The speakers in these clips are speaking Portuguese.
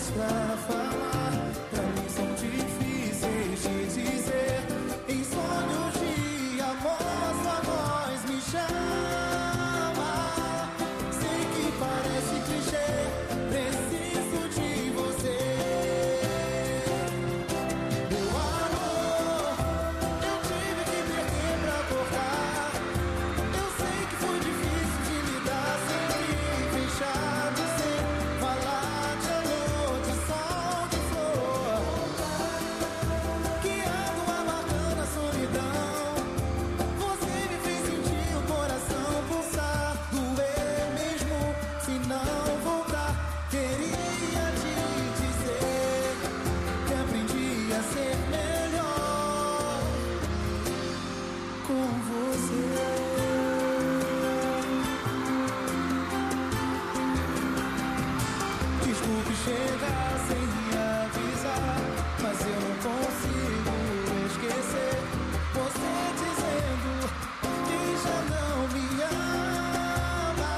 pra falar, pra mim são difíceis de dizer. Em sonhos de amor, sua voz me chama. Sei que parece clichê, preciso de você. Meu amor, eu tive que perder pra acordar. Eu sei que foi difícil de lidar, sempre fechado, sem falar de amor, de sol, de flor. Que água marcando a solidão. Você me fez sentir o coração pulsar, doer mesmo se não voltar. Queria te dizer que aprendi a ser melhor com você. Desculpe chegar sem me avisar, mas eu não consigo esquecer você dizendo que já não me ama.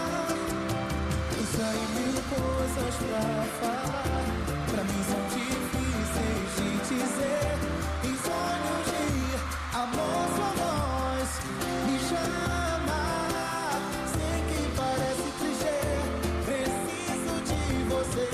Isso aí, mil coisas pra falar, pra mim são difíceis de dizer. Em sonhos de amor, sua voz me chama. Sei que parece clichê, preciso de você.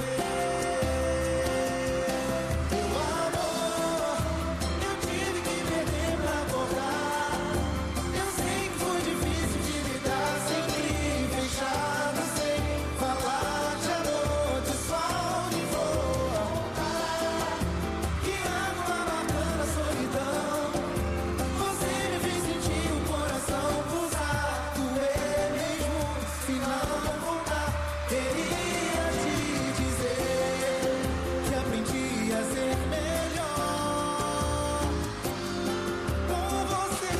Meu amor, eu tive que perder pra acordar. Eu sei que foi difícil de lidar, sempre fechado, sem falar de amor, de sol, de flor. Que água marcando a solidão. Você me fez sentir o coração pulsar, doer mesmo se não voltar. Queria te dizer que aprendi a ser melhor com você.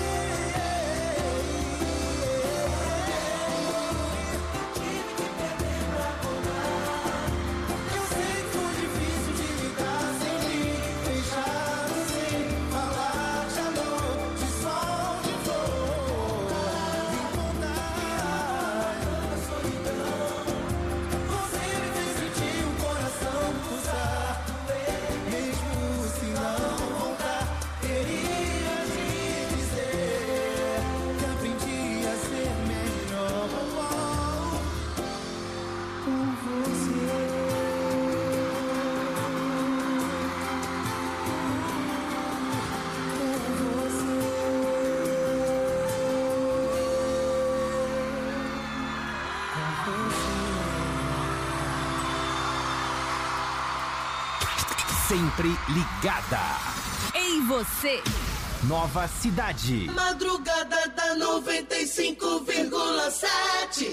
Tive que perder pra acordar. Eu sei que foi difícil de lidar, sempre fechado, sem falar de amor, de sol, de flor. Me contar a solidão. Você me fez sentir o coração pulsar, mesmo se não voltar. Queria te dizer que aprendi a ser melhor com você. Sempre ligada. Em você. Nova Cidade. Madrugada da 95,7.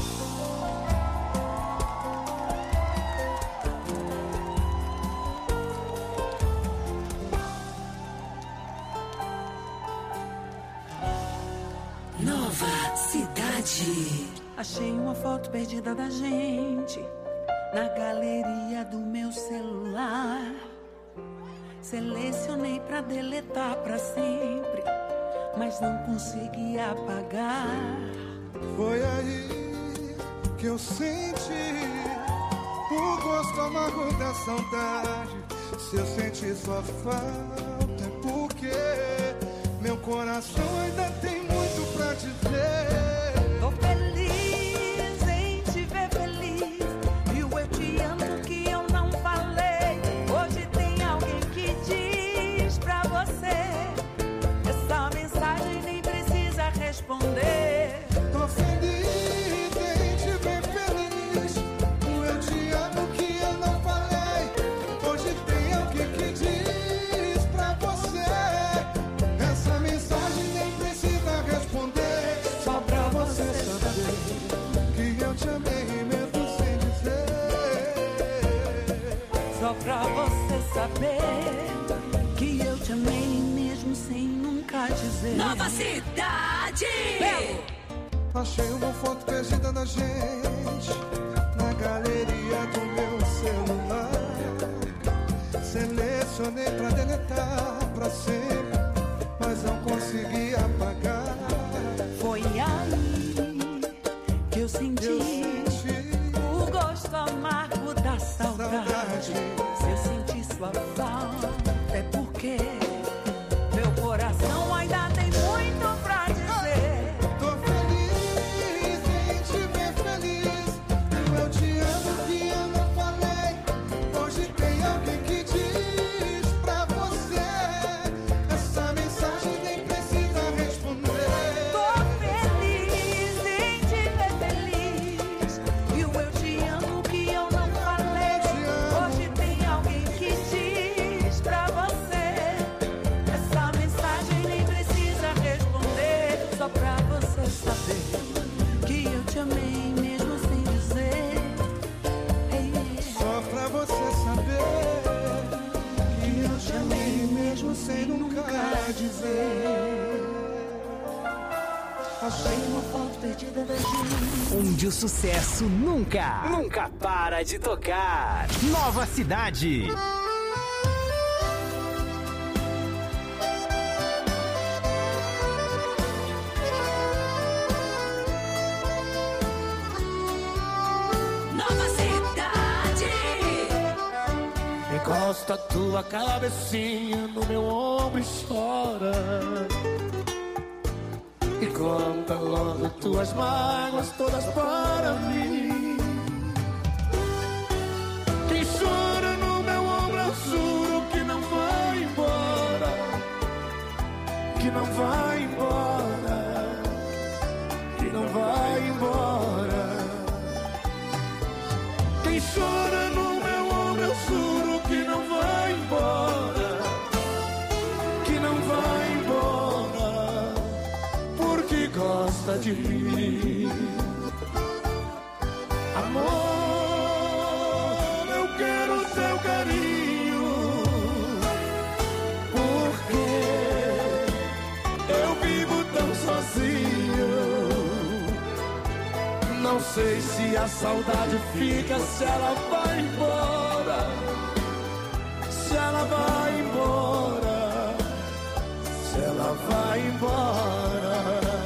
Nova Cidade. Achei uma foto perdida da gente na galeria do meu celular. Selecionei pra deletar pra sempre, mas não consegui apagar. Foi aí que eu senti o gosto amargo da saudade. Se eu senti sua falta é porque meu coração ainda tem muito pra dizer. Tô feliz em te ver feliz, e o eu te amo que eu não falei. Hoje tem alguém que diz pra você, essa mensagem nem precisa responder. Tô feliz em te ver feliz, o eu te amo que eu não falei. Hoje tem alguém que diz pra você, essa mensagem nem precisa responder. Só pra você saber que eu te amei mesmo sem dizer. Só pra você saber que eu te amei mesmo sem nunca dizer. Nova Cidade. Achei uma foto perdida da gente na galeria do meu celular. Selecionei pra deletar pra sempre, mas não consegui apagar. Foi aí que eu senti o gosto amargo da saudade. pra dizer. Achei uma foto perdida da gente. Onde o sucesso nunca para de tocar. Nova Cidade. Nova Cidade. Encosta tua cabecinha no meu ombro e chora. E conta logo tuas mágoas todas para mim. Quem chora no meu ombro eu juro que não vai embora. Que não vai embora. Que não vai embora. Quem chora no meu ombro eu juro que não vai embora. Que não vai embora. Porque gosta de mim. Amor, eu quero teu carinho. Porque eu vivo tão sozinho. Não sei se a saudade fica, se ela vai embora. Se ela vai embora. Se ela vai embora.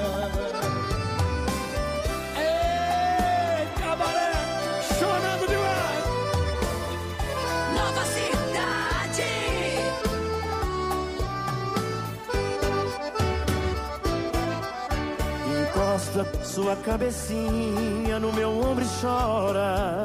Ei, cabaré, chorando demais. Nova Cidade. Encosta sua cabecinha no meu ombro e chora.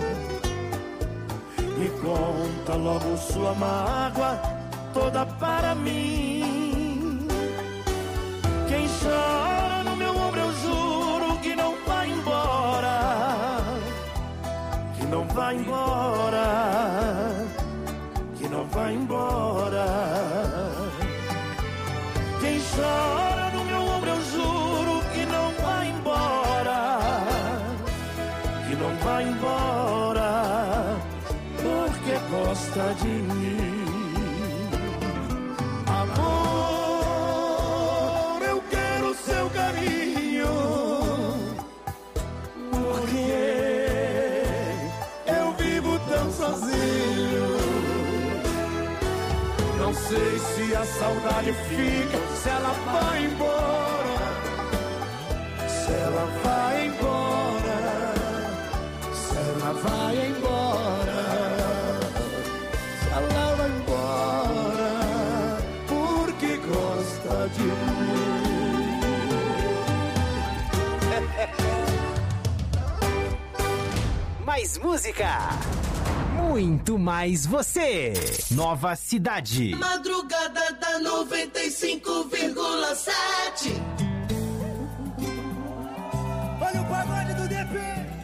Me conta logo sua mágoa toda para mim. Quem chora no meu ombro eu juro que não vai embora. Que não vai embora. Que não vai embora. Quem chora no meu ombro eu juro que não vai embora. Que não vai embora. Porque gosta de mim. Amor, eu quero seu carinho. Porque eu vivo tão sozinho. Não sei se a saudade fica, se ela vai embora. Se ela vai embora. Se ela vai embora. Se ela vai embora. Porque gosta de mim. Mais música. Muito mais você. Nova Cidade. Madrugada da 95,7. Olha o pagode do DP.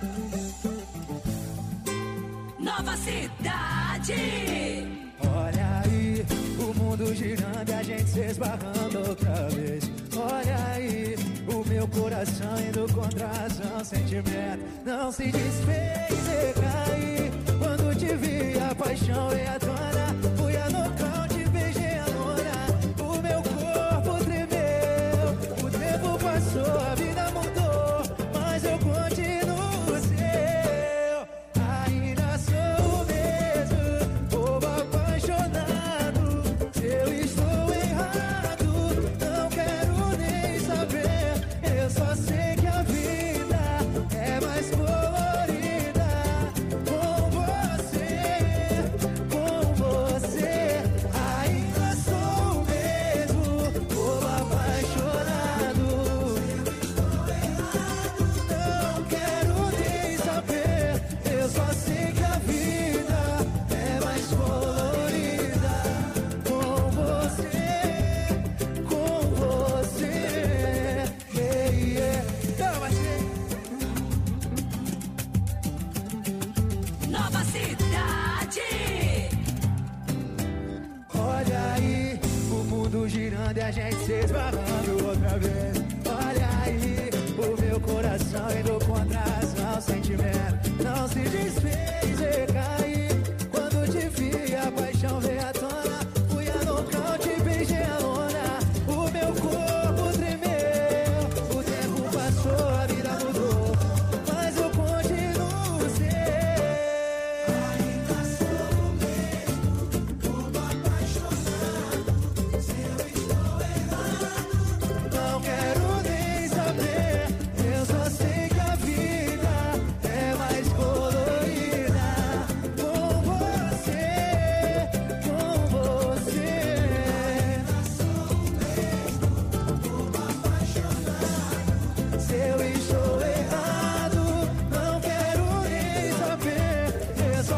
Nova Cidade. Olha aí, o mundo girando e a gente se esbarrando outra vez. Olha aí, o meu coração indo contra a razão, sentimento não se desfez e caí. Quando te vi, a paixão veio à tona. Fui a nocaute, beijei a lona. O meu corpo tremeu. O tempo passou, a vida mudou, mas eu continuo seu. Ainda sou o mesmo, bobo apaixonado. Se eu estou errado, não quero nem saber. Eu só sei que a vida é mais colorida com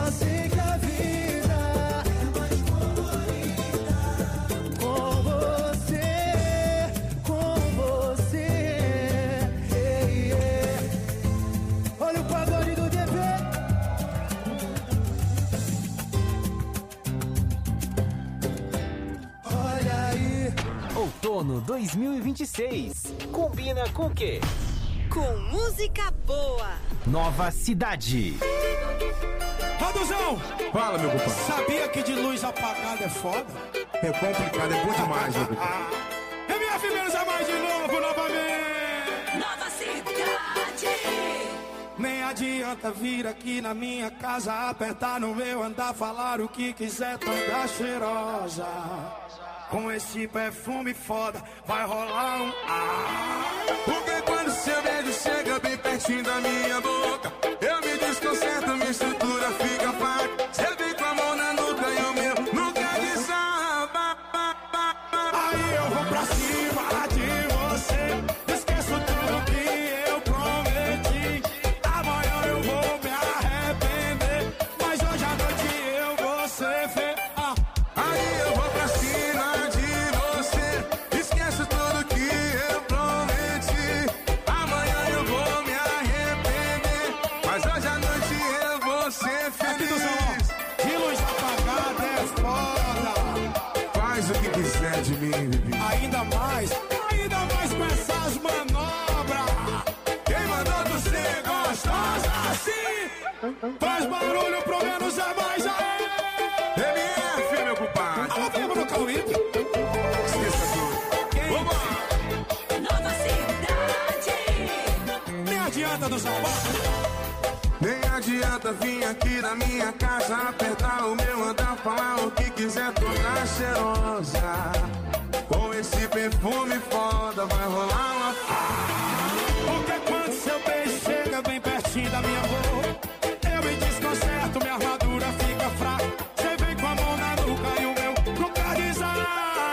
Só sei que a vida é mais colorida com você, com você. Olha o pagode do DP. Olha aí. Outono 2026. Combina com o quê? Com música boa. Nova Cidade. Raduzão! Fala, meu compadre. Sabia que de luz apagada é foda? É complicado, é bom demais, meu compadre. MF menos a mais de novo, novamente! Nova Cidade. Nem adianta vir aqui na minha casa, apertar no meu andar, falar o que quiser, toda cheirosa. Com esse perfume foda, vai rolar um Porque quando seu beijo chega bem pertinho da minha boca, eu me desconcerto, minha estrutura fica fraca. Você vem com a mão na nuca e o meu nunca desaba. Aí eu vou pra cima de você, esqueço tudo que eu prometi. Amanhã eu vou me arrepender, mas hoje à noite eu vou ser feliz. Aí eu vou pra cima de você, esqueço tudo que eu prometi. Amanhã eu vou me arrepender, mas hoje à noite eu vou ser Aqui do salão, feliz. de luz apagada é foda. Faz o que quiser de mim, bebê. Ainda mais com essas manobras. Quem mandou tu ser gostosa Assim, faz barulho pro menos é mais aí. MF, meu compadre. Alô, vivo no Cauípe. Esqueça tudo. Vambora. Nova Cidade. Nem adianta do salão. Nem adianta vir aqui na minha casa, apertar o meu andar, falar o que quiser, toda cheirosa. Com esse perfume foda vai rolar uma Porque quando seu beijo chega bem pertinho da minha boca, eu me desconcerto, minha armadura fica fraca. Você vem com a mão na nuca e o meu nunca desaba.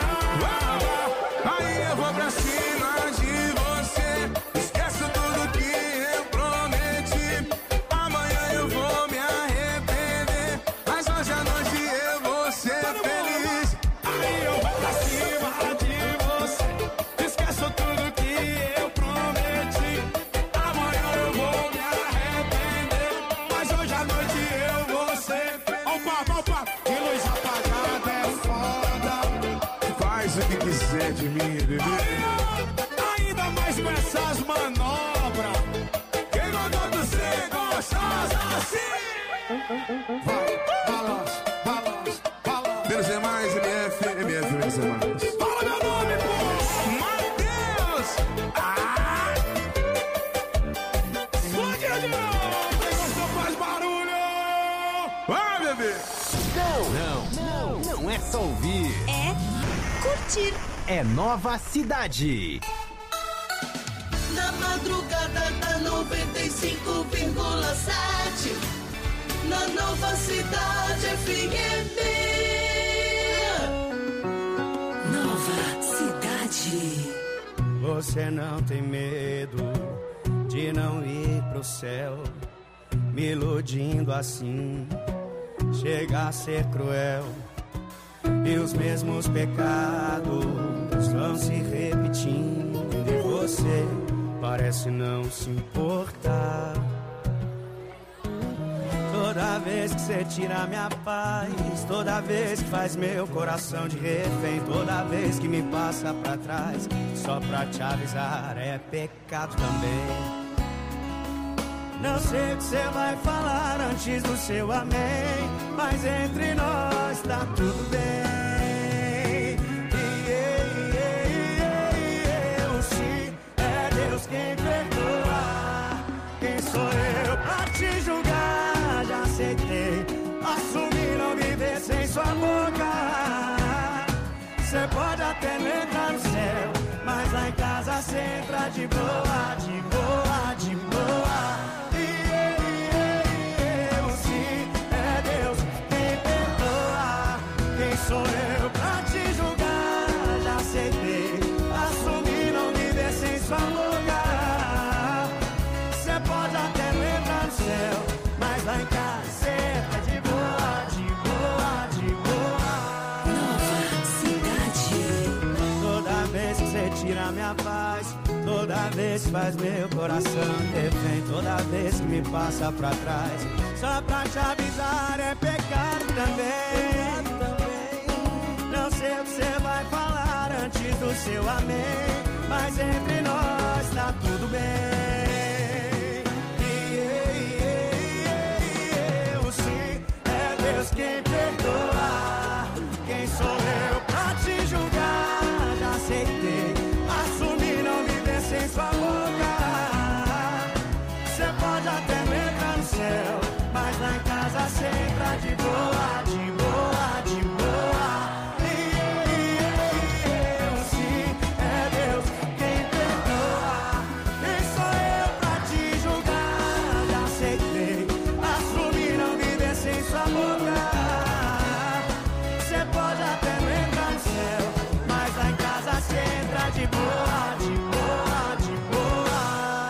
Aí eu vou pra cima de você, esqueço tudo que eu prometi. Amanhã eu vou me arrepender, mas hoje à noite eu vou ser feliz. Aí eu vou pra cima de você, esqueço tudo que eu prometi. Amanhã eu vou me arrepender, mas hoje à noite eu vou ser feliz. Opa, que luz apagada é foda. Faz o que quiser de mim, bebê. Ainda mais com essas manobras. Quem mandou tu ser gostosa assim? Vai, balança. Menos é mais, MF, menos é mais. Fala meu nome, pô! Matheus! Pode de novo! Quem gostou faz barulho! Vai, bebê! Não é só ouvir. É curtir. É Nova Cidade. Na madrugada da 95,7 na Nova Cidade FM. Nova Cidade. Você não tem medo de não ir pro céu, me iludindo assim, chega a ser cruel. E os mesmos pecados vão se repetindo e você parece não se importar. Toda vez que você tira minha paz, toda vez que faz meu coração de refém, toda vez que me passa pra trás, só pra te avisar, é pecado também. Não sei o que você vai falar antes do seu amém, mas entre nós tá tudo bem. Se é Deus quem perdoa, quem sou eu pra te julgar? Já aceitei, assumir não viver sem sua boca. Cê pode até não entrar no céu, mas lá em casa cê entra de boa, de boa, de boa. Quem sou eu pra te julgar? Já aceitei, assumir não viver sem sua lugar. Cê pode até não entrar no céu, mas lá em casa cê tá de boa. minha paz. Toda vez que faz meu coração refém, toda vez que me passa pra trás. Só pra te avisar, é pecado também. Não sei o que você vai falar antes do seu amém, mas entre nós tá tudo bem. Eu sim, é Deus quem perdoa. Quem sou eu pra te julgar? Já aceitei, assumir, não viver sem sua boca. Você pode até não entrar no céu, mas lá em casa cê entra de boa, de boa, de boa. Eu sim, é Deus quem perdoa. Quem sou eu pra te julgar? Já aceitei, assumir, não viver sem sua boca. Você pode até não entrar no céu, mas lá em casa cê entra de boa, de boa, de boa.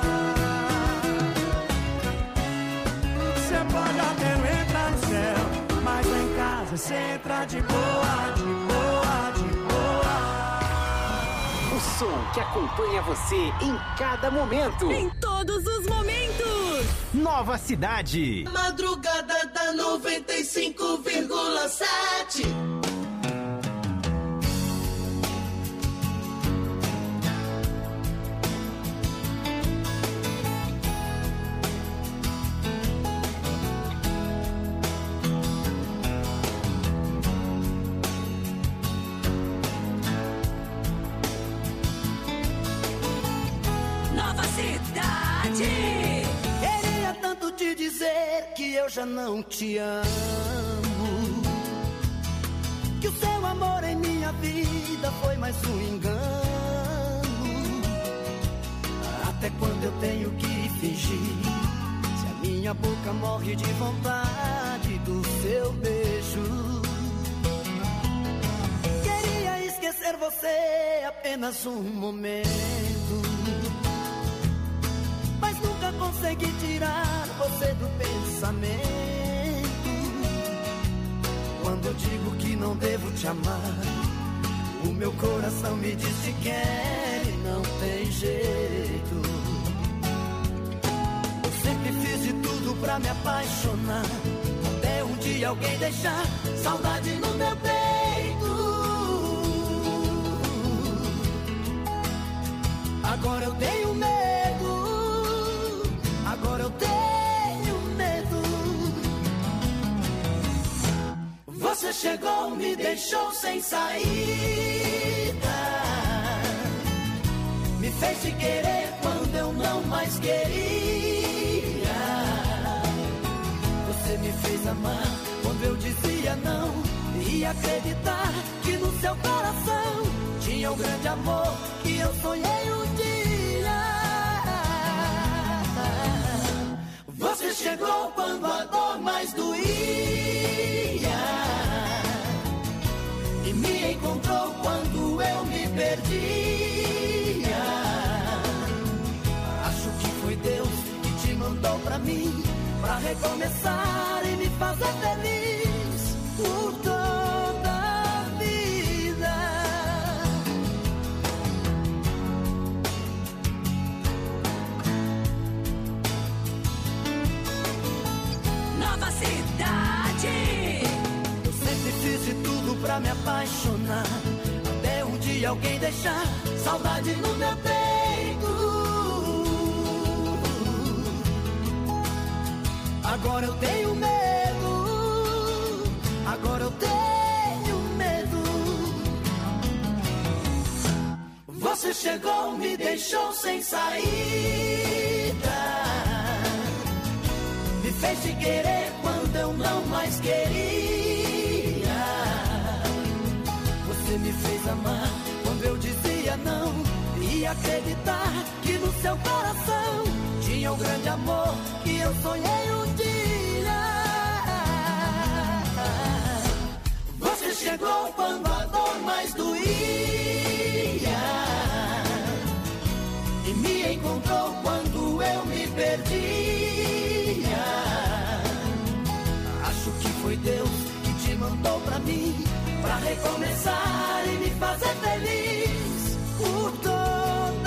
Você pode até não entrar no céu, mas lá em casa cê entra de boa, de boa, de boa. O som que acompanha você em cada momento. Em todos os momentos. Nova Cidade. Madrugada da 95,7. Nova Cidade. Queria tanto te dizer que eu já não te amo, que o seu amor em minha vida foi mais um engano. Até quando eu tenho que fingir, se a minha boca morre de vontade do seu beijo? Queria esquecer você apenas um momento, mas nunca consegui tirar você do pensamento. Quando eu digo que não devo te amar, o meu coração me diz que quer e não tem jeito. Eu sempre fiz de tudo pra me apaixonar, até um dia alguém deixar saudade no meu peito. Agora eu tenho medo, agora eu tenho medo. Você chegou, me deixou sem saída, me fez te querer quando eu não mais queria. Você me fez amar quando eu dizia não, e acreditar que no seu coração tinha um grande amor que eu sonhei um dia. Você chegou quando a dor mais doía e me encontrou quando eu me perdia. Acho que foi Deus que te mandou pra mim, pra recomeçar e me fazer feliz por toda a vida. Nova Cidade. Eu sempre fiz de tudo pra me apaixonar, até um dia alguém deixar saudade no meu peito. Agora eu tenho medo, agora eu tenho medo. Você chegou, me deixou sem saída, me fez te querer quando eu não mais queria. Você me fez amar quando eu dizia não, e acreditar que no seu coração tinha um grande amor que eu sonhei um dia. Você chegou quando a dor mais doía e me encontrou quando eu me perdia. Acho que foi Deus que te mandou pra mim, pra recomeçar e me fazer feliz por toda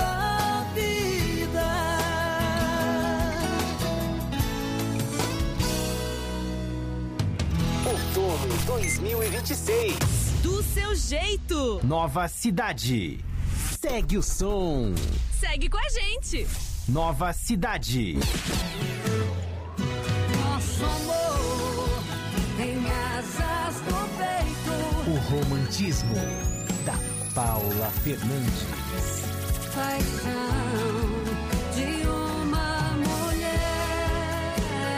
Outono 2026. Do seu jeito. Nova cidade. Segue o som. Segue com a gente. Nova cidade. Nosso amor tem asas no peito. O romantismo da Paula Fernandes. Paixão de uma mulher.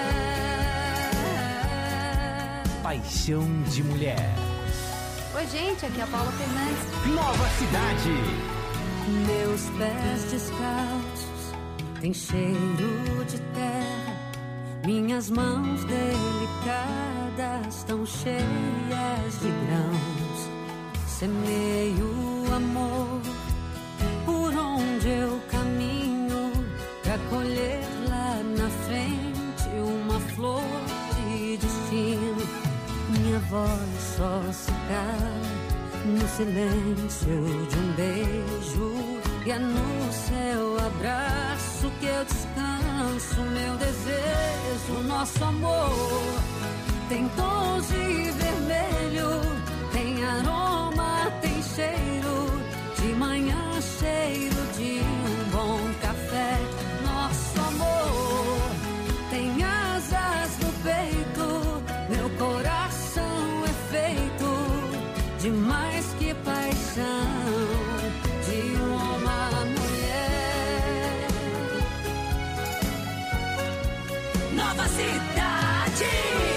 Paixão de mulher. Oi, gente, aqui é a Paula Fernandes. Nova cidade. Meus pés descalços têm cheiro de terra. Minhas mãos delicadas estão cheias de grãos. Semeio amor por onde eu caminho, pra colher lá na frente uma flor de destino. Minha voz só se cala no silêncio de um beijo, e é no seu abraço que eu descanso meu desejo. Nosso amor tem tons de vermelho, tem aroma, tem cheiro, de manhã cheiro de um bom café. Nosso amor tem asas no peito, meu coração é feito de mais que paixão, de uma mulher. Nova cidade.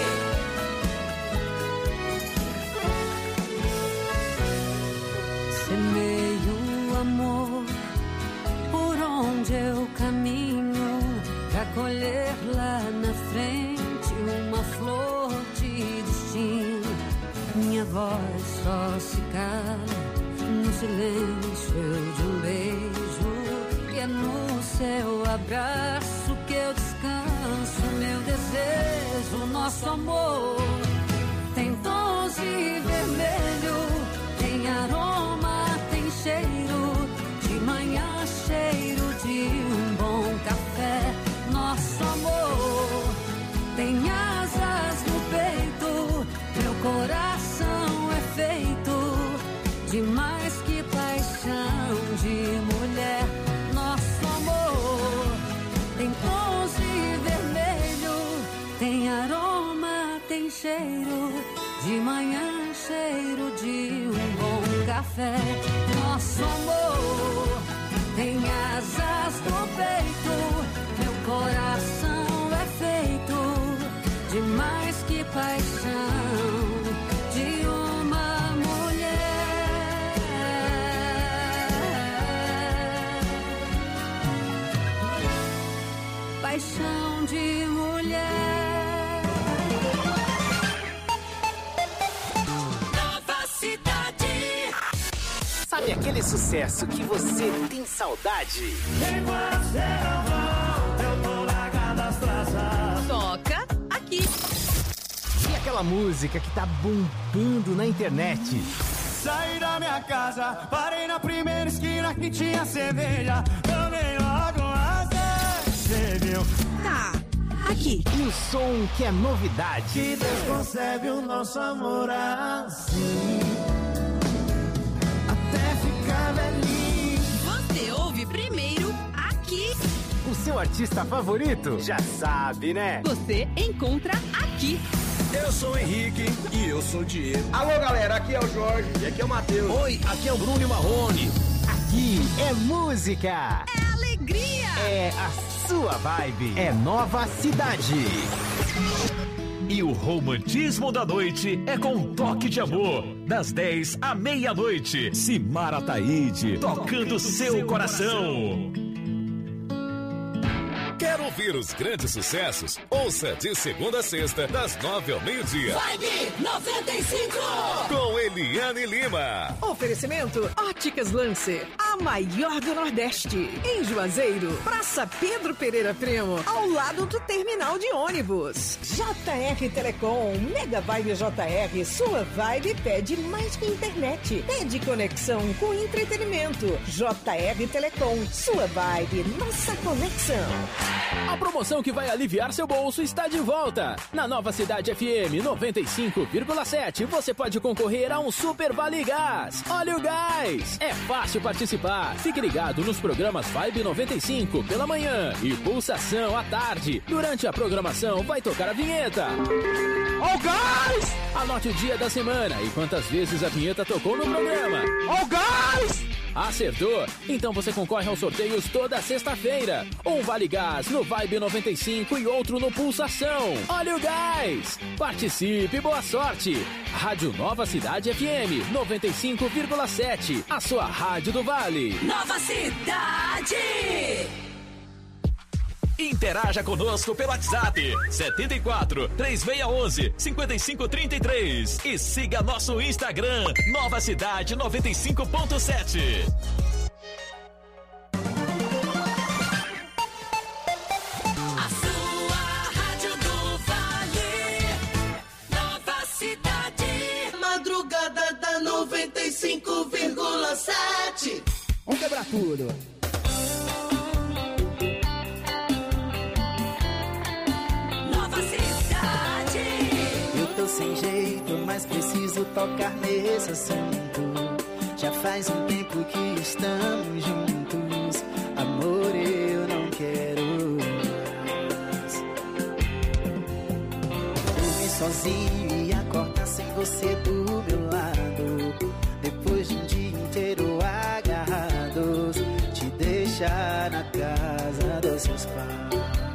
Semeio amor por onde eu caminho, pra colher lá na frente uma flor de destino. Minha voz só se cala no silêncio de um beijo, e é no seu abraço que eu descanso meu desejo. Nosso amor tem tons de vermelho, tem aroma, tem cheiro, de manhã cheiro de um bom café. Nosso amor tem asas no peito, meu coração é feito de mais que paixão de mulher. Nosso amor tem tons de vermelho, tem aroma, tem cheiro, de manhã cheiro de um bom café. Nosso amor tem asas no peito, meu coração é feito de mais que paixão de uma mulher. Paixão de mulher. Nova cidade. Sabe aquele sucesso que você tem saudade? Enquanto você não volta, eu tô largando as traças. Toca aqui. E aquela música que tá bombando na internet? Saí da minha casa, parei na primeira esquina que tinha cerveja. Tomei logo as 10, cê viu? Tá aqui. E o som que é novidade? Que Deus concebe o nosso amor assim, até ficar velhinho. Você ouve primeiro aqui. O seu artista favorito? Já sabe, né? Você encontra aqui. Eu sou o Henrique e eu sou o Diego. Alô, galera, aqui é o Jorge e aqui é o Matheus. Oi, aqui é o Bruno e Marrone. Aqui é música. É alegria. É a sua vibe. É Nova Cidade. E o romantismo da noite é com um toque de amor. Das 10 à meia-noite. Simara Taide, tocando seu coração. Quer ouvir os grandes sucessos? Ouça de segunda a sexta, das 9 ao meio-dia. Vibe 95. Com Eliane Lima. Oferecimento Óticas Lancer, a maior do Nordeste. Em Juazeiro, Praça Pedro Pereira Primo, ao lado do terminal de ônibus. JR Telecom, Mega Vibe JR, sua vibe pede mais que internet. Pede conexão com entretenimento. JR Telecom, sua vibe, nossa conexão. A promoção que vai aliviar seu bolso está de volta. Na Nova Cidade FM 95,7 você pode concorrer a um Super Vale Gás. Olha o gás! É fácil participar. Fique ligado nos programas Vibe 95 pela manhã e Pulsação à tarde. Durante a programação vai tocar a vinheta. Ó o gás! Anote o dia da semana e quantas vezes a vinheta tocou no programa. Ó o gás! Acertou? Então você concorre aos sorteios toda sexta-feira. Um Vale Gás no Vibe 95 e outro no Pulsação. Olha o gás! Participe, boa sorte! Rádio Nova Cidade FM 95,7. A sua rádio do Vale. Nova Cidade! Interaja conosco pelo WhatsApp 74 3611 5533 e siga nosso Instagram Nova Cidade 95.7. A sua rádio do Vale, Nova Cidade. Madrugada da 95,7. Vamos quebrar tudo. Sem jeito, mas preciso tocar nesse assunto. Já faz um tempo que estamos juntos. Amor, eu não quero mais dormir sozinho e acordar sem você do meu lado. Depois de um dia inteiro agarrados, te deixar na casa dos seus pais.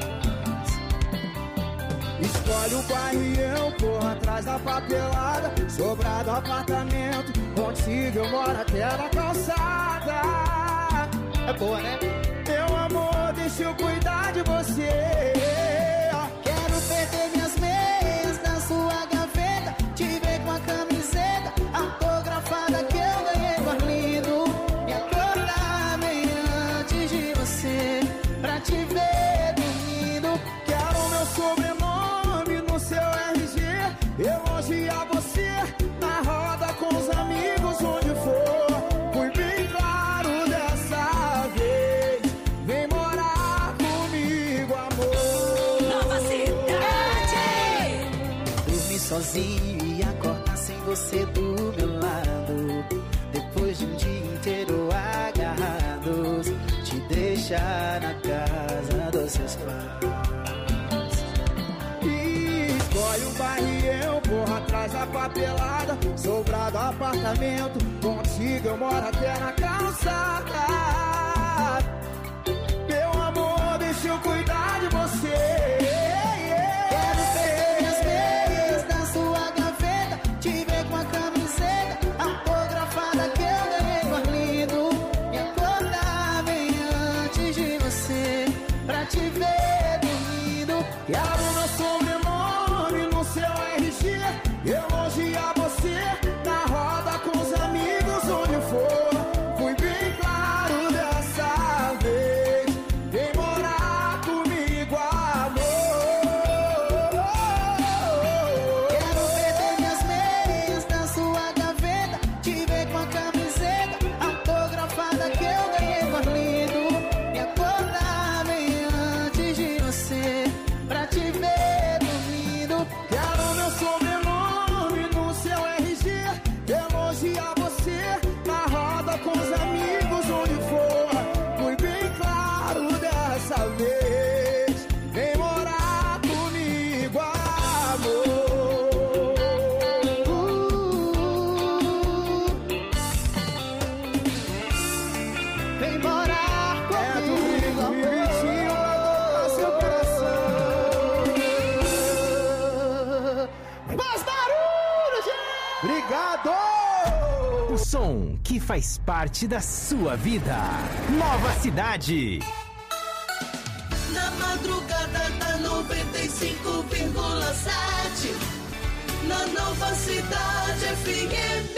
Escolhe o bairro e eu corro atrás da papelada. Sobrado apartamento, contigo eu moro até na calçada. É boa, né? Meu amor, deixa eu cuidar de você. Quero perder minhas meias na sua gaveta. Te ver com a camiseta autografada que eu ganhei no Arlindo. E acordar bem antes de você, pra te ver dormindo. Quero meu sobrenome no seu RG, elogiar você na roda com os amigos onde for. Fui bem claro dessa vez, vem morar comigo, amor. Nova Cidade. Dormir sozinho e acordar sem você do meu lado. Depois de um dia inteiro agarrados, te deixar na casa dos seus pais. Escolhe o bairro e eu corro atrás da papelada. Sobrado apartamento, contigo eu moro até na calçada. Meu amor, deixa eu cuidar de você. Quero perder minhas meias na sua gaveta. Te ver com a camiseta autografada que eu ganhei no Arlindo. E acordar bem antes de você, pra te ver dormindo. Quero meu sobrenome no seu RG, elogiar você na roda com os amigos onde for. Fui bem claro dessa vez, vem morar comigo, amor. Quero perder minhas meias na sua gaveta. Te ver com a camiseta autografada que eu ganhei no Arlindo. E acordar bem antes de você, pra te ver dormindo. Quero meu sobrenome no seu RG, elogiar você na roda com os amigos onde for. Fui bem claro dessa vez, vem morar comigo, amor. Vem morar comigo, amor. Seu coração. Mais barulho, gente! Obrigado! O som que faz parte da sua vida. Nova Cidade. Na madrugada da 95,7. Na Nova Cidade FM.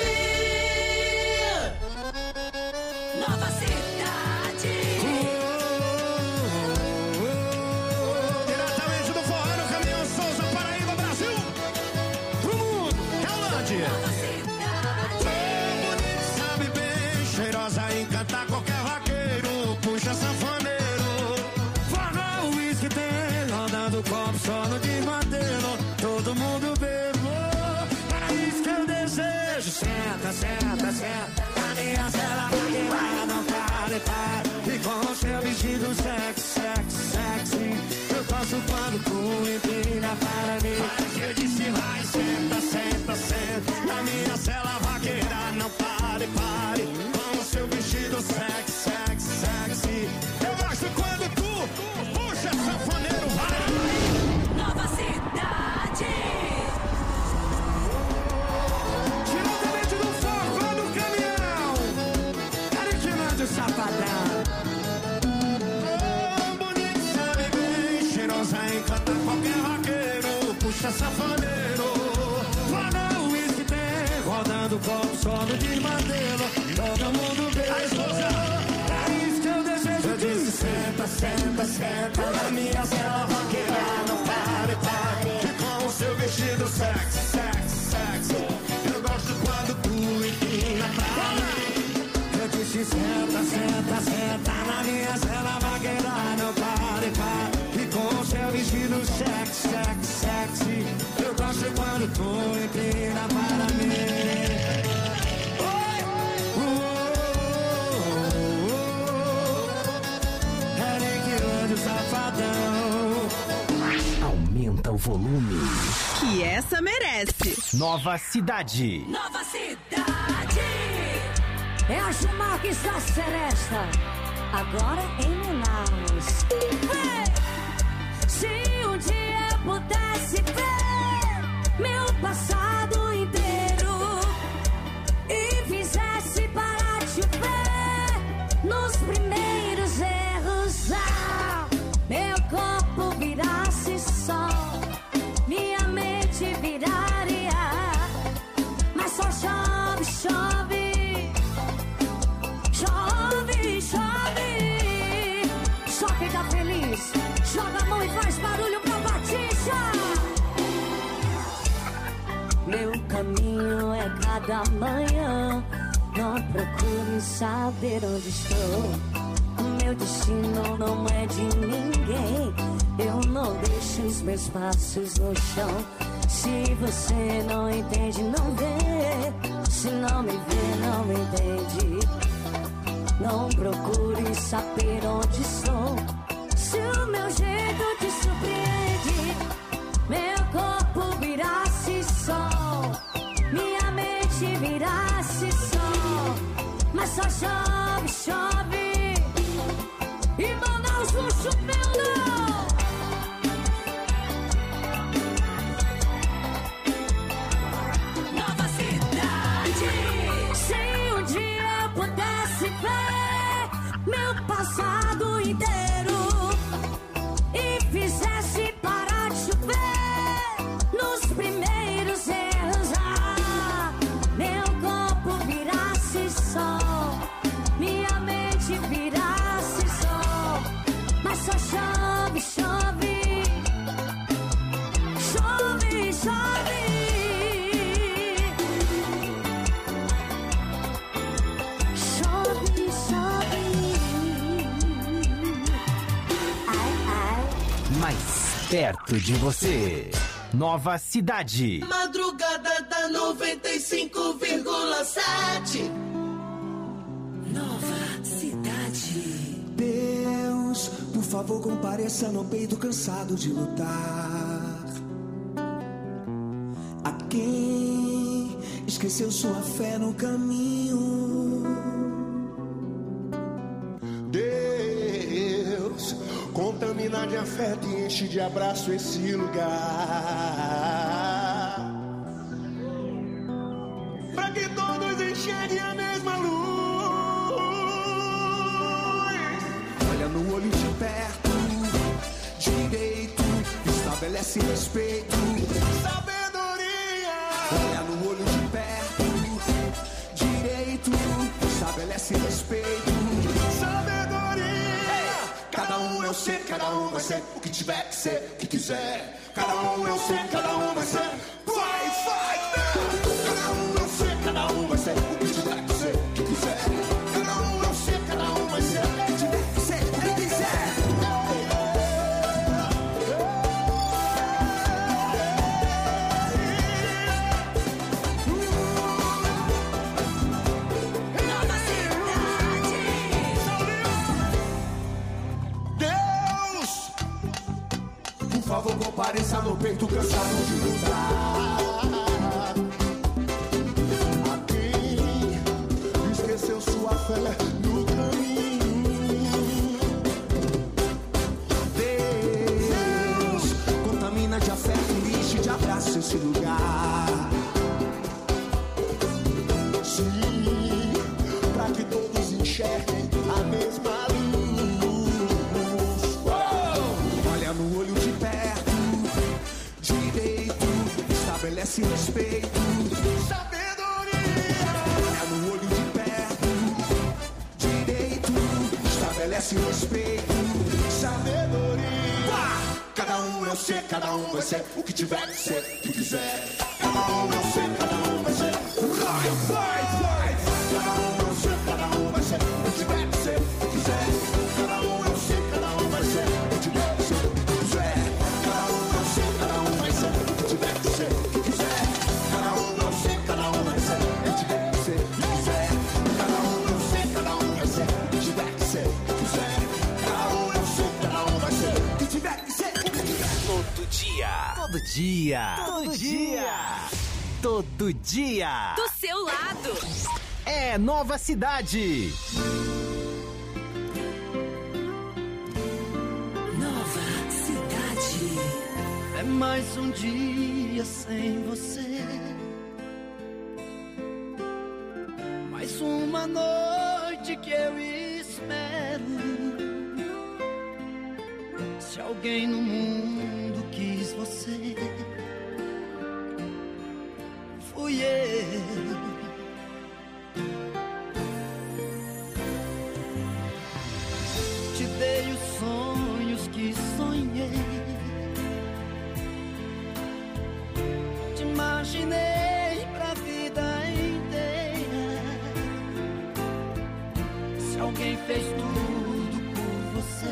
Nova Cidade. Diretamente do Forró no Caminhão Souza, Paraíba, Brasil. Pro mundo, Tailândia. Bonito, sabe bem, cheirosa, encanta qualquer vaqueiro. Puxa sanfoneiro, forró, copo só no desmantelo. Todo mundo bebou, é isso que eu desejo. Senta, senta, senta na minha cela, vaqueira, não pare, pare. E com o seu vestido sexy, sexy, sexy, eu gosto quando tu empina para mim. Eu disse vai, senta, senta, senta na minha cela, vaqueira, não pare, pare. Com o seu vestido sexy, sexy, sexy, eu gosto quando tu puxa sanfoneiro, vai. Nova Cidade. Diretamente do foco lá do caminhão, Cariquinando o Safadão. Oh, bonito, sabe bem, cheirosa, encanta qualquer vaqueiro. Puxa sanfoneiro, fora o uísque tem, rodando o copo só no desmantelo. Todo mundo beijou, é isso que eu desejo. Eu disse senta, senta, senta na minha cela, vaqueira, não pare, pare. E com o seu vestido sexy, sexy, sexy, eu gosto quando tu empina pra mim. Eu disse senta, senta, senta na minha cela, vaqueira, não pare, pare. E com o seu vestido sexy, sexy, sexy, eu gosto quando tu empina para mim. Safadão. Aumenta o volume. Que essa merece. Nova Cidade. Nova Cidade. É a Gilmar que está seresta. Agora em Manaus. Hey! Se um dia eu pudesse ver meu passado inteiro e fizesse parar de ver nos primeiros erros, meu corpo virasse sol, minha mente viraria, mas só chove, chove, chove, chove. Só quem tá feliz, joga a mão e faz barulho pra Batista. Meu caminho é cada manhã, não procure saber onde estou. Meu destino não é de ninguém, eu não deixo os meus passos no chão. Se você não entende, não vê. Se não me vê, não me entende. Não procure saber onde estou. Se o meu jeito te surpreende, meu corpo virasse sol, minha mente virasse sol, mas só chove, chove. E Manaus não choveu, não. Nova Cidade. Se um dia eu pudesse ver meu passado inteiro e fizesse parar de chover nos primeiros erros, meu corpo virasse sol, minha mente virasse sol, mas só chove, chove, chove, chove. Chove, chove. Ai, ai. Mais perto de você. Nova Cidade. Madrugada da 95,7. Nova Cidade. Deus, por favor, compareça no peito cansado de lutar. A quem esqueceu sua fé no caminho. Deus, contamina de afeto e enche de abraço esse lugar. Pra que todos enxerguem a mesma luz. Olha no olho de perto, direito, estabelece respeito. Sabedoria. Olha no olho de perto, direito, estabelece respeito. Sabedoria. Cada um eu sei, cada um vai ser o que tiver que ser, o que quiser. Cada um eu sei, cada um vai ser. Vai, vai, cada um eu sei, cada um vai ser o que tiver que ser, o que quiser. Cada um eu sei, cada um vai ser o que tiver que ser, o que quiser. apareça no peito cansado de lutar. A quem esqueceu sua fé no caminho. Deus contamina de afeto, lixo de abraço esse lugar. Sim, pra que todos enxerguem a mesma luz. Olha no olho de perto, direito, estabelece respeito, sabedoria. Olha no olho de perto, direito, estabelece respeito, sabedoria. Cada um eu sei, cada um vai ser o que tiver que ser, que quiser. Cada um eu sei, cada um vai ser o que vai. Cada um eu sei, cada um vai ser o que tiver que ser, que quiser. Cada um eu sei, cada um vai ser o que tiver que ser, que quiser. Cada um eu sei, cada um vai ser o que tiver que ser, que quiser. Cada um eu sei, cada um vai ser o que tiver que ser, que quiser. Cada um eu sei, cada um vai ser o que tiver que ser, que quiser. Cada um eu sei, cada um vai ser o que tiver que ser. Todo dia. Todo dia. Todo dia. Todo dia. Do seu lado. É Nova Cidade. Nova Cidade. É mais um dia sem você. Mais uma noite que eu espero. Se alguém no mundo quis você, fui eu. Te dei os sonhos que sonhei. Te imaginei pra vida inteira. Se alguém fez tudo por você,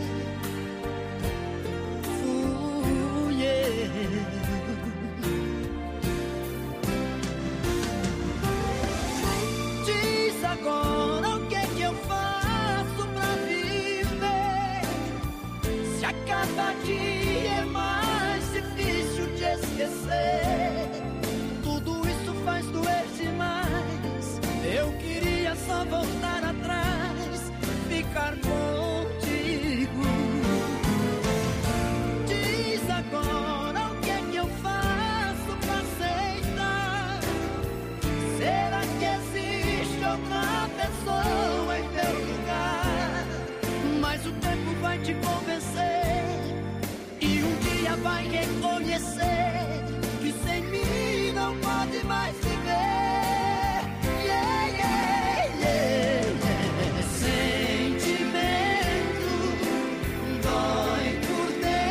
fui eu. Diz agora o que é que eu faço pra viver. Se a cada dia é mais difícil de esquecer. Tudo isso faz doer demais. Eu queria só voltar atrás, ficar contigo. Diz agora o que é que eu faço pra aceitar. Será que existe outra pessoa em teu lugar? Mas o tempo vai te convencer e um dia vai reconhecer que sem mim não pode mais viver. Yeah, yeah, yeah, yeah. Sentimento dói por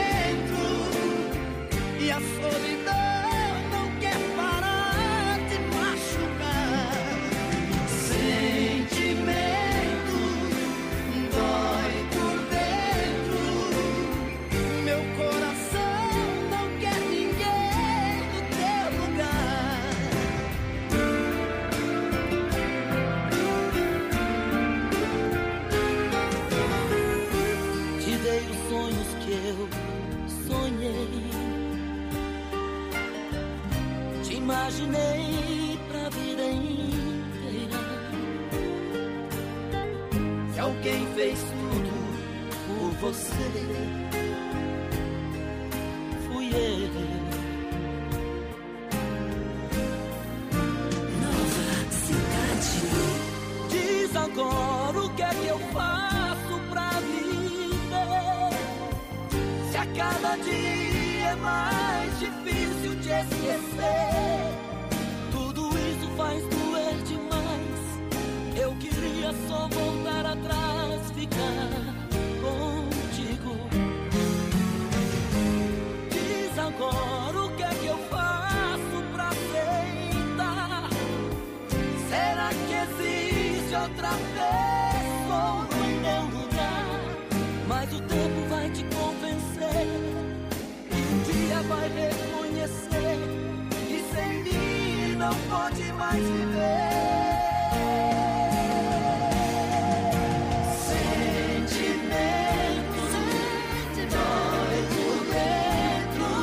dentro e a solidão não quer parar de machucar. Sentimento dói por dentro, meu coração não quer ninguém no teu lugar. Te dei os sonhos que eu sonhei. Te imaginei pra vida inteira. Se alguém fez tudo por você, fui eu. Nova Cidade. Diz agora o que é que eu faço pra viver. Se a cada dia é mais difícil de esquecer. Tudo isso faz doer demais. Eu queria só voltar atrás, ficar contigo. Diz agora o que é que eu faço pra aceitar. Será que existe outra pessoa em meu lugar? Mas o tempo vai te convencer e um dia vai reconhecer que sem mim não pode mais viver. Sentimento dói por dentro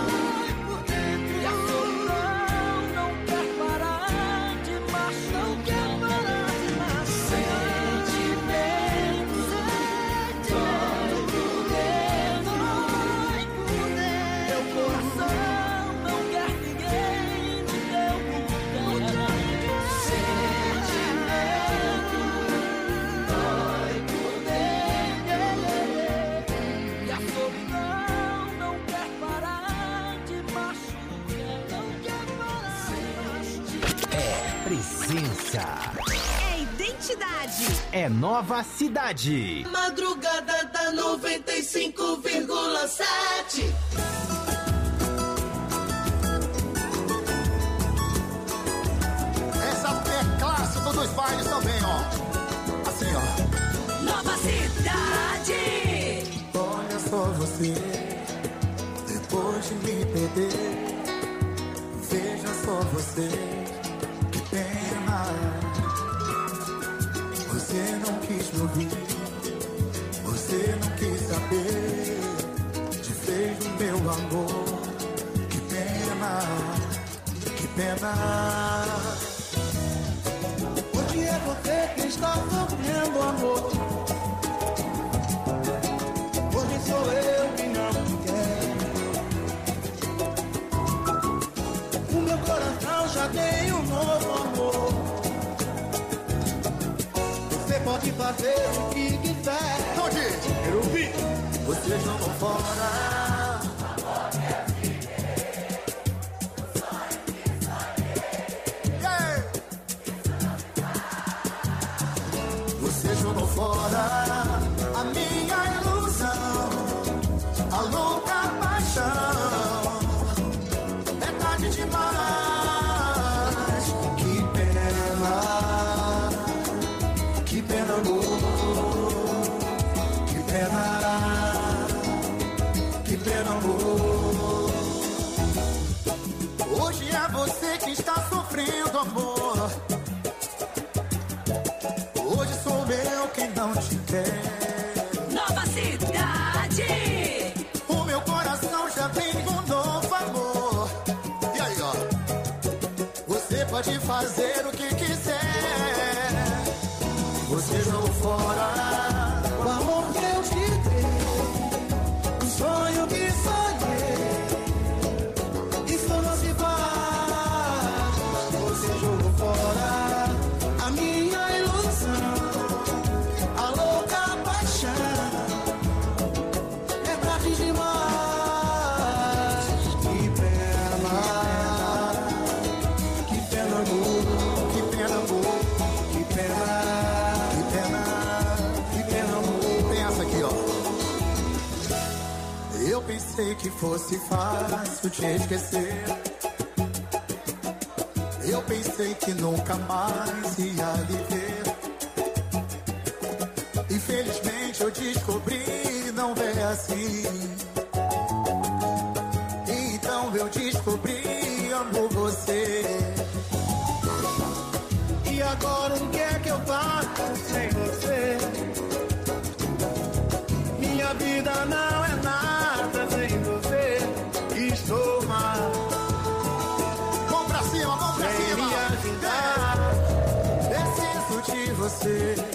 presença. É identidade. É Nova Cidade. Madrugada da 95,7. Essa é clássico dos bailes também, ó. Assim, ó. Nova Cidade. Olha só você, depois de me perder. Veja só você, que pena. Você não quis me ouvir, você não quis saber de vez do meu amor. Que pena, que pena. Hoje é você que está sofrendo, amor. Hoje sou eu que não te quero. O meu coração já tem um novo amor. Você pode fazer o que quiser. Quero ouvir. Vocês não vão fora. Vocês jogam fora a minha ilusão, a louca paixão. É tarde demais. Que pena, amor. Que pena, amor. Hoje é você que está sofrendo, amor. Hoje sou eu quem não te quer. Nova Cidade. O meu coração já tem um novo amor. E aí, ó. Você pode fazer o que quiser. Você jogou fora o amor que eu te dei, o sonho que sonhei. Isso não se faz. Você jogou fora a minha ilusão, a louca paixão. É tarde demais. Que pena, amor. Que pena, amor. Que pena, amor. Tem essa aqui, ó. Eu pensei que fosse fácil te esquecer. Eu pensei que nunca mais ia lhe ver. Infelizmente eu descobri, não é assim. Então eu descobri, amo você. E agora o que é que eu faço sem você? Minha vida não é nada sem você. Estou mal. Vamos pra cima, vamos pra cima. Me ajudar. Preciso de você.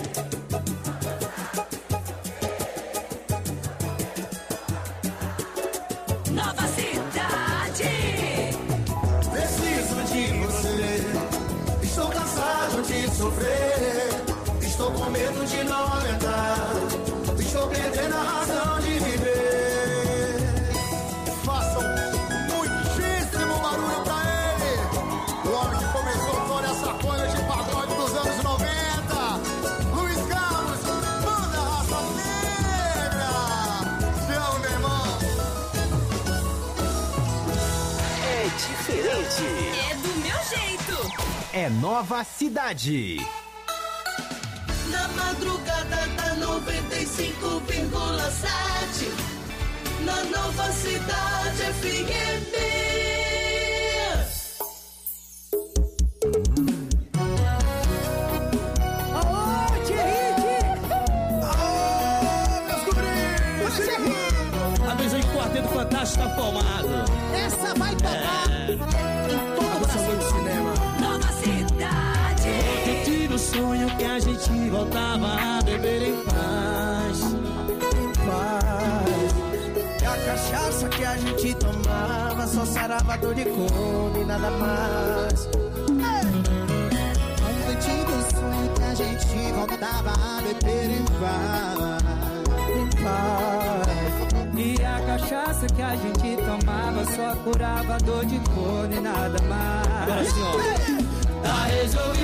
Nova Cidade. Preciso de você. Estou cansado de sofrer. Estou com medo de não aguentar. Estou perdendo a razão de viver. Façam muitíssimo barulho pra ele. O homem que começou toda essa coisa de pagode dos anos 90. Luiz Carlos, manda a raça negra. Tchau, meu irmão. É diferente. É do meu jeito. É Nova Cidade. Na madrugada da 95,7. Na Nova Cidade FM. Alô, Thierry! Alô, meus cobrinhos! Avisa aí que o Quarteto Fantástico tá formado. Essa vai tocar em todo o Brasil do cinema. Nova Cidade. Repetindo o sonho que a gente voltava a beber em paz. Em paz. E a cachaça que a gente tomava só sarava dor de cor e nada mais. Repetindo o sonho que a gente voltava a beber em paz. Em paz. E a cachaça que a gente tomava só curava dor de cor e nada mais. Agora assim, ó. Tá resolvido.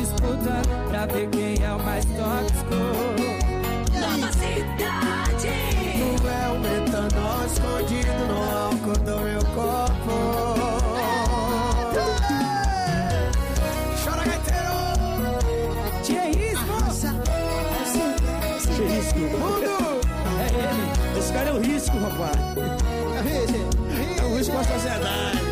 disputa pra ver quem é o mais tóxico. Nova Cidade. Tu é o metanol escondido no álcool do meu corpo. Chora, gaiteiro! Tierrismo! Tierrismo! Mundo! É ele! Esse cara é o risco, rapaz! É o risco pra sociedade!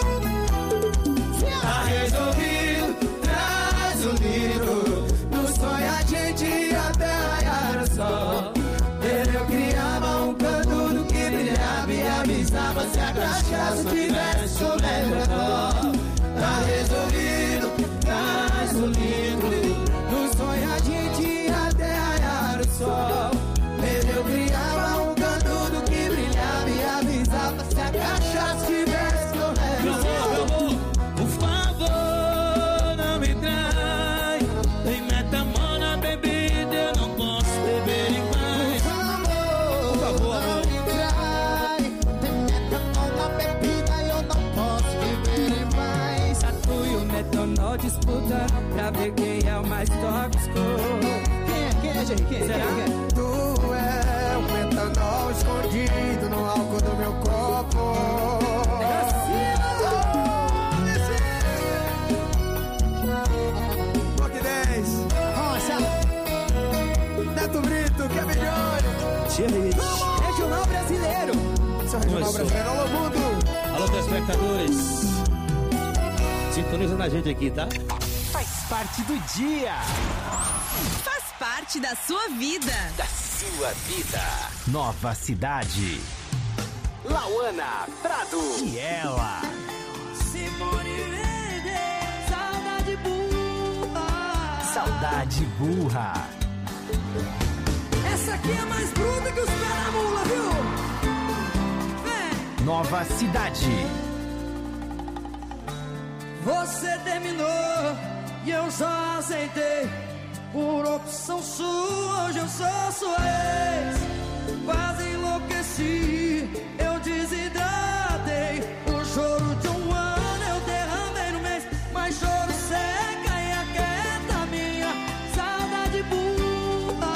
Tá resolvido, traz o livro. No sonho a gente ia até raiar o sol. Eu criava um canudo que brilhava e avisava se a cachaça tivesse o melhor. Tá resolvido, traz o livro. No sonho a gente ia até raiar o sol. Eu criava um canudo que brilhava e avisava se a cachaça tivesse o melhor. Por favor, não me trai. Tem metamol na bebida, eu não posso beber em paz. Por favor, não me trai. Tem metanol na bebida e eu não posso beber em paz. A tu e o metanol disputa pra ver quem é o mais tóxico. Quem é, gente? Quem é? Tu é o metanol escondido no álcool do meu copo. Rock 10 Rocha Neto Brito, que é melhor. Regional Brasileiro. Seu Regional Brasileiro, alô mundo. Alô, telespectadores. Sintoniza na gente aqui, tá? Faz parte do dia. Faz parte da sua vida. Da sua vida. Nova Cidade. Lauana Prado. E ela. Simone Mendes, saudade burra. Saudade burra. Essa aqui é mais bruta que os pés da mula, viu? Vem. Nova Cidade. Você terminou e eu só aceitei. Por opção sua, hoje eu sou sua ex. Quase enlouqueci, eu desidratei. O choro de um ano eu derramei no mês. Mas choro seca e aquieta minha saudade burra.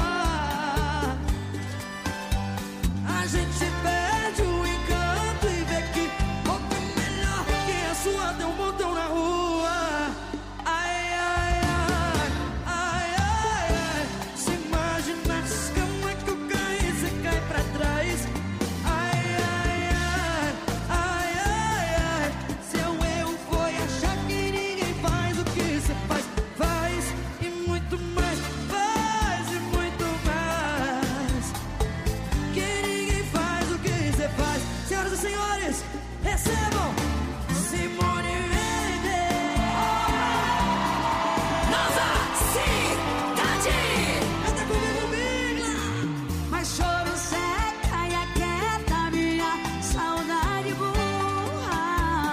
A gente perde o encanto e vê que outra melhor que a sua tem um botão na rua. Ai, ai, ai, ai, ai, ai. Se imaginasse como é que eu caí, você cai pra trás. Ai, ai, ai, ai, ai, ai. Seu erro foi achar que ninguém faz o que você faz. Faz e muito mais, faz e muito mais. Que ninguém faz o que você faz. Senhoras e senhores, recebam Simone Mendes. Nova Cidade. Canta comigo, Bigla. Mas choro seca e aquieta minha saudade burra.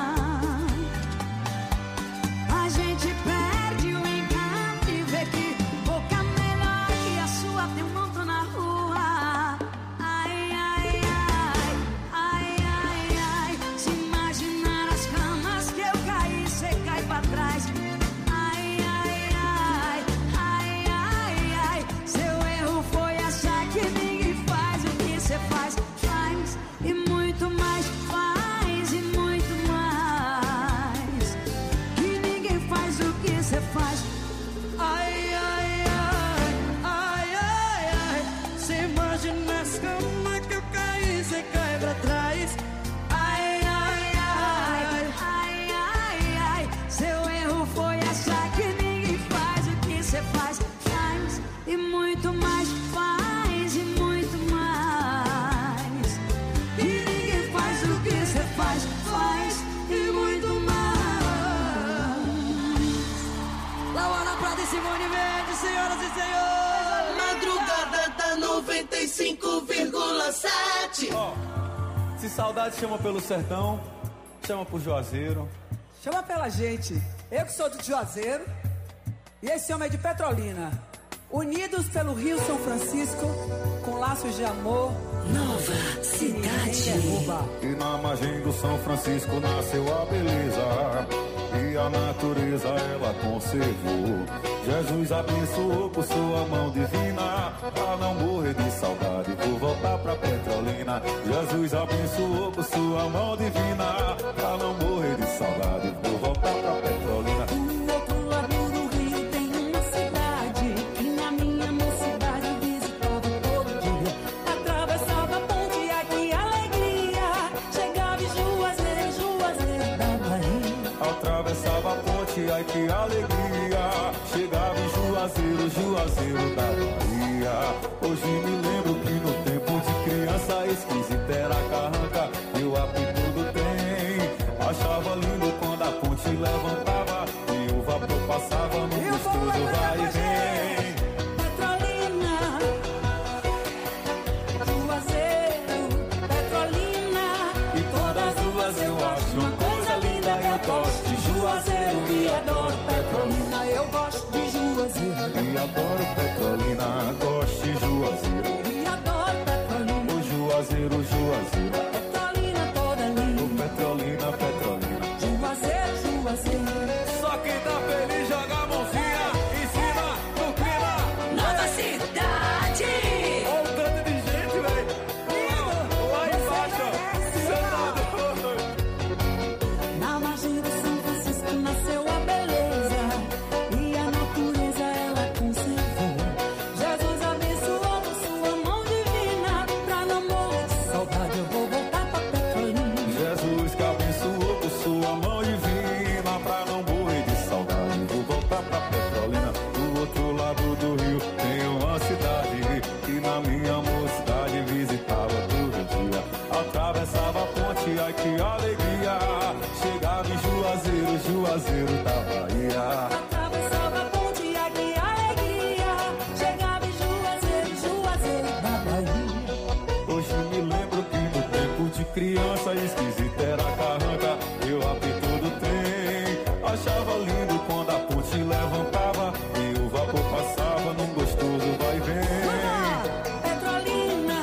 A gente perde o encanto e vê que boca melhor que a sua tem um monte na rua. Ai, ai, ai, ai, ai, ai. Se imaginar as camas que eu caí, cê cai pra trás. Ai, ai, ai, ai, ai, ai. Seu erro foi achar que ninguém faz o que cê faz. Faz e muito mais, faz e muito mais. Que ninguém faz o que cê faz. Ai, ai, ai, ai, ai, ai. Se imaginasse como é que eu caí, você cai pra trás. Ai, ai, ai, Ai, ai, ai. Seu erro foi achar que ninguém faz o que cê faz. Faz e muito mais, faz e muito mais. Que ninguém faz o que cê faz. Faz e muito mais. Lauana Prado e Simone Mendes, senhoras e senhores. Madrugada da 95,7. Ó, se saudade chama pelo sertão, chama pro Juazeiro. Chama pela gente. Eu que sou do Juazeiro e esse homem é de Petrolina. Unidos pelo Rio São Francisco, com laços de amor. Nova Cidade. E na margem do São Francisco nasceu a beleza. e a natureza ela conservou. Jesus abençoou por sua mão divina, pra não morrer de saudade, vou voltar pra Petrolina. Jesus abençoou por sua mão divina, pra não morrer de saudade, vou voltar pra Petrolina. Do outro lado do rio tem uma cidade que na minha mocidade visitava todo dia. Atravessava a ponte, ai que alegria, chegava em Juazeiro, Juazeiro da Bahia. Atravessava a ponte, ai que alegria, chegava em Juazeiro, Juazeiro da Bahia. Hoje me lembro que no tempo de criança esquisita era carranca e o apito do trem. Achava lindo quando a ponte levantava e o vapor passava no gostoso vai e vem. Petrolina, Juazeiro, Petrolina, E todas duas eu acho uma coisa linda. Eu gosto de Juazeiro e adoro Petrolina. eu gosto de Juazeiro. E adoro Petrolina, gosto de Juazeiro. E adoro Petrolina. O Juazeiro, Juazeiro. Petrolina toda linda. O Petrolina, Petrolina. Juazeiro, Juazeiro. Só quem tá feliz joga a mãozinha em cima do clima. Nova Cidade. Olha o tanto de gente, velho. Lá embaixo, ó. Na margem do São Francisco nasceu a beleza e a natureza ela conservou. Jesus abençoou por sua mão divina, pra não morrer de saudade eu vou voltar pra Petrolina. Jesus que abençoou por sua mão divina, pra não morrer de saudade, vou voltar pra Petrolina. Do outro lado do rio tem uma cidade que na minha mocidade visitava todo dia. Atravessava a ponte, ai que alegria, chegava em Juazeiro, Juazeiro da Bahia. Atravessava a ponte, ai que alegria, chegava em Juazeiro, Juazeiro da Bahia. Hoje me lembro que no tempo de criança esquisita era carranca e o apito do trem. Achava lindo quando a ponte levantava e o vapor passava num gostoso vai e vem. Petrolina,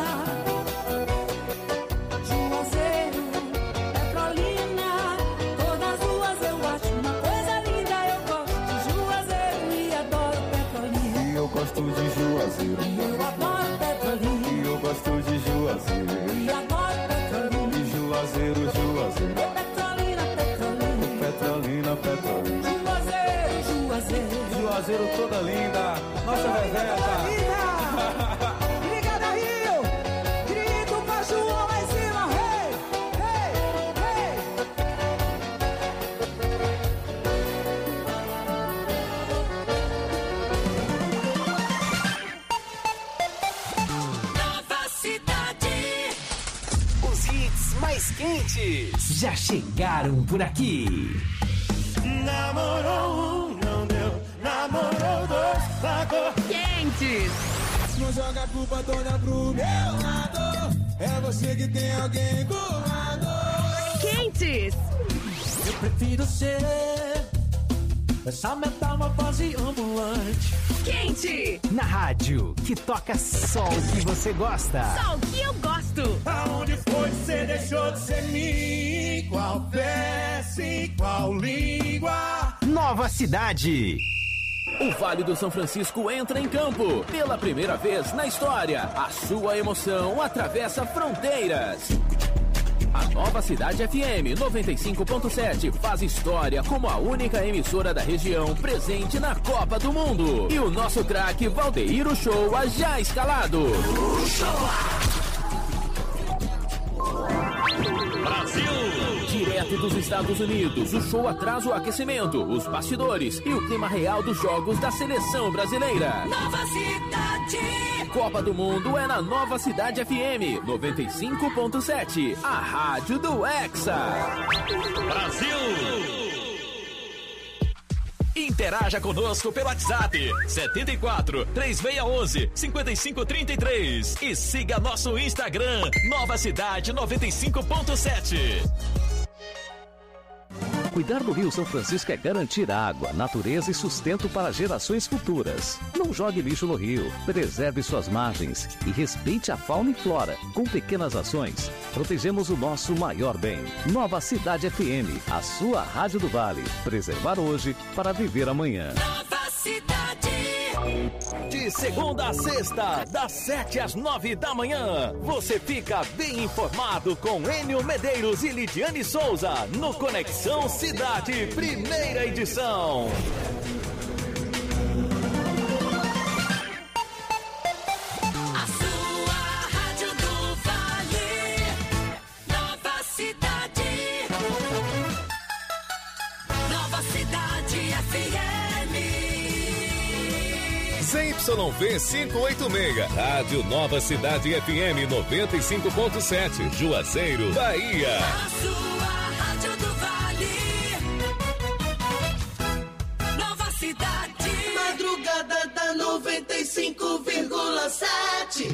Juazeiro, Petrolina, todas duas eu acho uma coisa linda. Eu gosto de Juazeiro e adoro Petrolina. E eu gosto de Juazeiro. E eu adoro Petrolina. E eu gosto de Juazeiro. E adoro Petrolina. E Juazeiro, Juazeiro. Petrolina, Petrolina. Petrolina, Petrolina. Juazeiro, Juazeiro. Juazeiro toda linda. Nossa reserva. Obrigada, Rio! Grito pra João lá em cima! Hey! Hey! Hey! Nova Cidade. Os hits mais quentes já chegaram por aqui. Namorou um, não deu. Namorou dois, largou. Quentes. Não joga a culpa toda pro meu lado. É você que tem alguém do lado. Quentes. Eu prefiro ser essa metamorfose ambulante. Quente. Na rádio, que toca só o que você gosta. Só o que eu gosto. Aonde foi que você deixou de ser mim? Qual peça e qual língua? Nova Cidade. O Vale do São Francisco entra em campo. Pela primeira vez na história, a sua emoção atravessa fronteiras. A Nova Cidade FM 95.7 faz história como a única emissora da região presente na Copa do Mundo. E o nosso craque Valdeir Uchoa já escalado. Brasil! Direto dos Estados Unidos, o show traz o aquecimento, os bastidores e o clima real dos jogos da seleção brasileira. Nova Cidade. Copa do Mundo é na Nova Cidade FM 95.7, a rádio do Hexa. Brasil! Interaja conosco pelo WhatsApp 74 3611 5533 e siga nosso Instagram Nova Cidade 95.7. Cuidar do Rio São Francisco é garantir água, natureza e sustento para gerações futuras. Não jogue lixo no rio, preserve suas margens e respeite a fauna e flora. Com pequenas ações, protegemos o nosso maior bem. Nova Cidade FM, a sua rádio do Vale. Preservar hoje para viver amanhã. Nova Cidade. De segunda a sexta, das 7 às 9 da manhã, você fica bem informado com Enio Medeiros e Lidiane Souza no Conexão Cidade, primeira edição. A sua rádio do Vale. Nova Cidade. Nova Cidade FM. ZYV 586, Rádio Nova Cidade FM 95.7, Juazeiro, Bahia. A sua rádio do Vale. Nova Cidade. Madrugada da 95,7.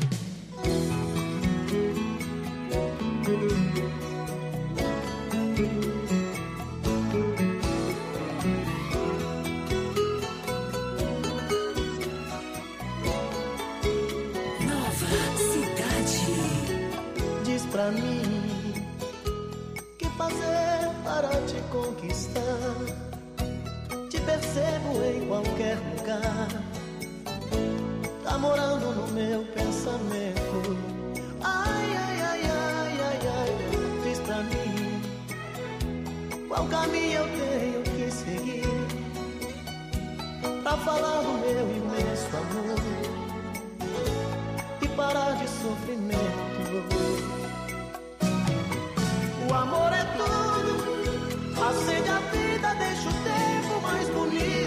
Diz pra mim que fazer para te conquistar. Te percebo em qualquer lugar. Tá morando no meu pensamento. Ai, ai, ai, ai, ai, ai. Diz pra mim qual caminho eu tenho que seguir pra falar do meu imenso amor e parar de sofrimento. O amor é tudo, acende a vida, deixa o tempo mais bonito.